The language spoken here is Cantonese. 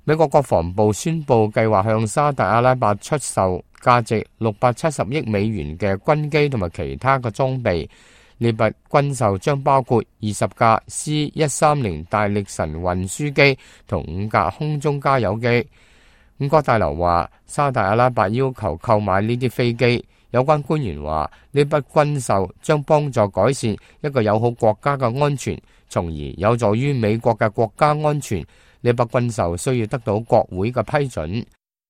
美國國防部宣布計劃向沙特阿拉伯出售價值670億美元嘅軍機同埋其他嘅裝備。呢筆軍售將包括20架 C-130大力神運輸機同5架空中加油機。五角大樓話，沙特阿拉伯要求購買呢啲飛機。有關官員話，呢筆軍售將幫助改善一個友好國家嘅安全，從而有助於美國嘅國家安全。呢筆軍售需要得到國會嘅批准。